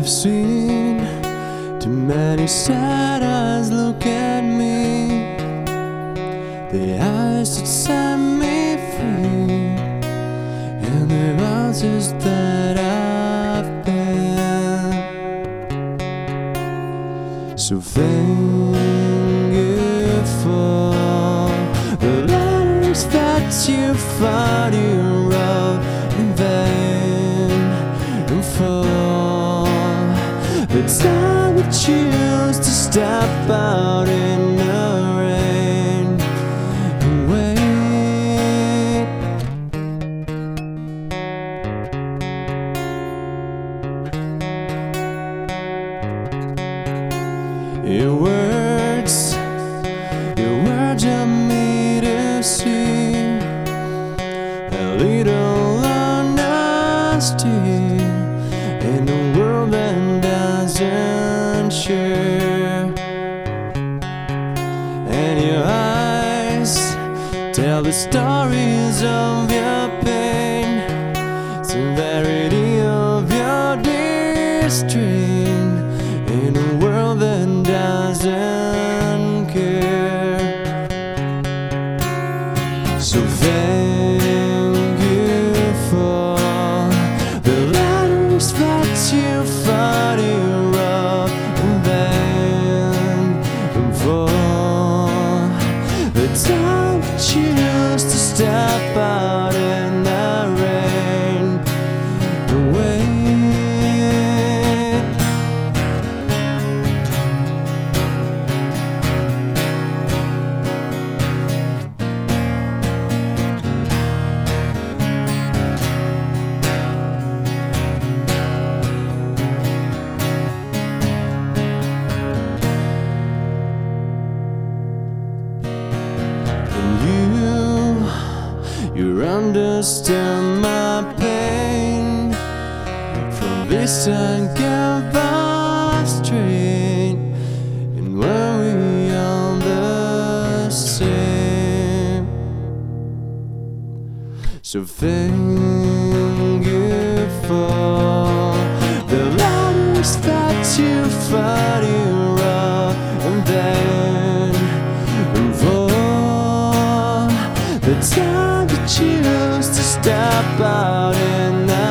I've seen too many sad eyes look at me, the eyes that set me free, and the roses that I've been. So thank you for the letters that you thought you wrote in vain, and for the time we choose to step out in the rain and wait. Your words are me to see a little honesty in a world that doesn't share. And your eyes tell the stories of your pain, severity of your distraint in a world that doesn't care. So thank you for the letters that you thought you wrote in vain, and for the time you choose to step out in the rain and wait. You understand my pain from this uncovered street, and when we are the same. So thank you for the letters that you thought you wrote and then, and for the time you choose to step out in the